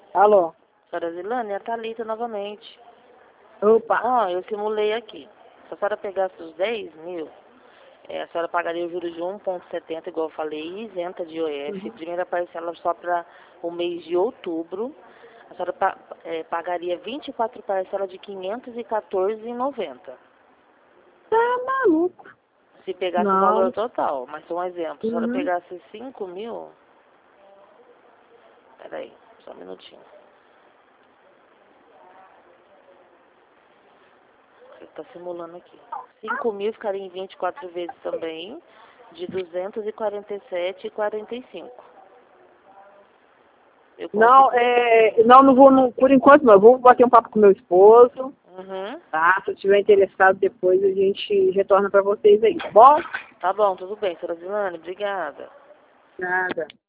Alô? Senhora Zilane, é a Thalita novamente. Opa. Ó, eu simulei aqui. Se a senhora pegasse os 10 mil, a senhora pagaria o juros de 1,70, igual eu falei, isenta de IOF. Primeira parcela só para o mês de outubro. A senhora pagaria 24 parcelas de R$ 514,90. Tá maluco. Se pegasse o Não. valor total, mas um exemplo, se a senhora pegasse 5 mil... Peraí, só um minutinho. Ele está simulando aqui. 5 mil ficaria em 24 vezes também, de 247,45. Não, não vou, por enquanto não. Eu vou bater um papo com meu esposo. Tá? Se eu estiver interessado, depois a gente retorna para vocês aí, tá bom? Tá bom, tudo bem, senhora Zilane, obrigada. Nada.